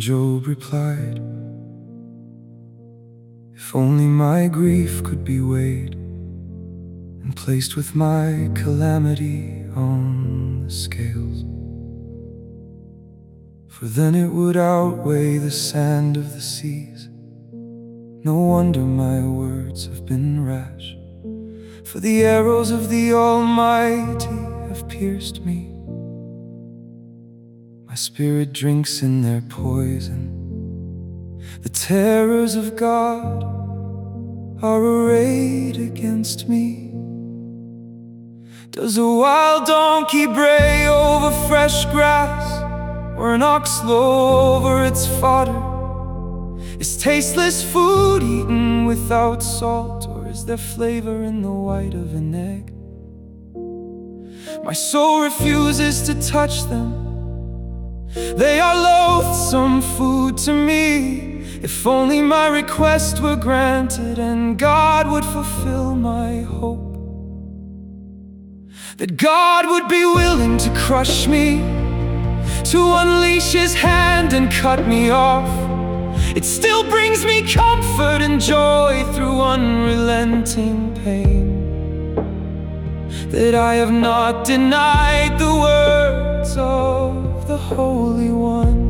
Job replied, "If only my grief could be weighed and placed with my calamity on the scales, for then it would outweigh the sand of the seas. No wonder my words have been rash, for the arrows of the Almighty have pierced me. My spirit drinks in their poison. The terrors of God are arrayed against me. Does a wild donkey bray over fresh grass, or an ox low over its fodder? Is tasteless food eaten without salt, or is there flavor in the white of an egg? My soul refuses to touch them. They are loathsome food to me. If only my request were granted, and God would fulfill my hope, that God would be willing to crush me, to unleash His hand and cut me off. It still brings me comfort and joy through unrelenting pain, that I have not denied the words of the Holy One.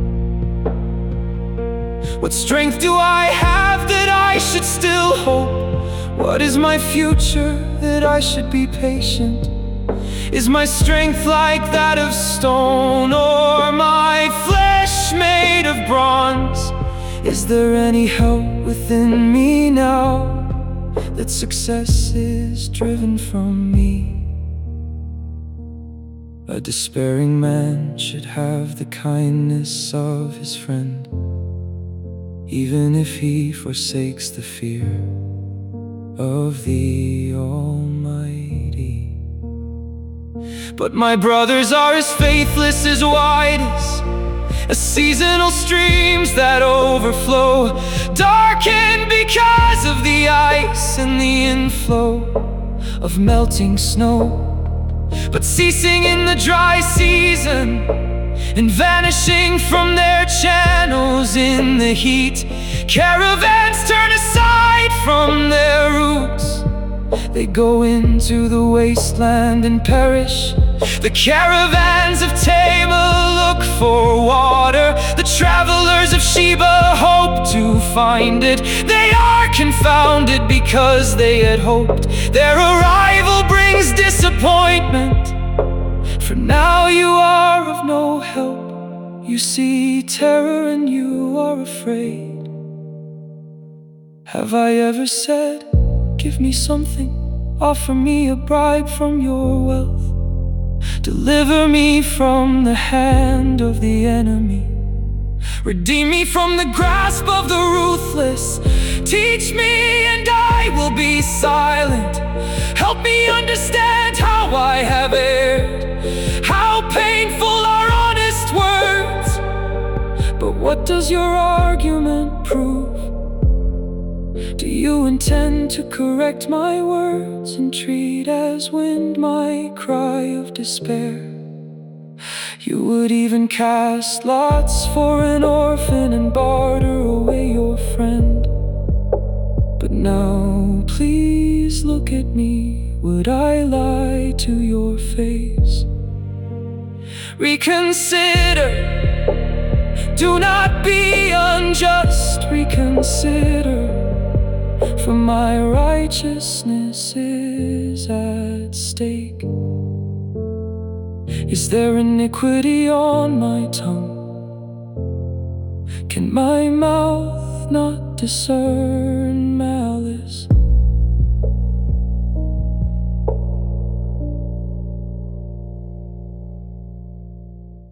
What strength do I have that I should still hope? What is my future that I should be patient? Is my strength like that of stone, or my flesh made of bronze? Is there any help within me now that success is driven from me? A despairing man should have the kindness of his friend, even if he forsakes the fear of the Almighty. But my brothers are as faithless as white as seasonal streams that overflow, darkened because of the ice and the inflow of melting snow, but ceasing in the dry season and vanishing from their channels in the heat. Caravans turn aside from their routes. They go into the wasteland and perish. The caravans of Tamar look for water. The travelers of Sheba hope to find it. They are confounded because they had hoped. Their arrival brings disappointment, for now you are of no help. You see terror and you are afraid. Have I ever said, give me something, offer me a bribe from your wealth? Deliver me from the hand of the enemy. Redeem me from the grasp of the ruthless. Teach me and I will be silent. Help me understand how I have erred, how painful are honest words. But what does your argument prove? Do you intend to correct my words and treat as wind my cry of despair? You would even cast lots for an orphan and barter away your friend. But now please look at me. Would I lie to your face? Reconsider. Do not be unjust. Reconsider. For my righteousness is at stake. Is there iniquity on my tongue? Can my mouth not discern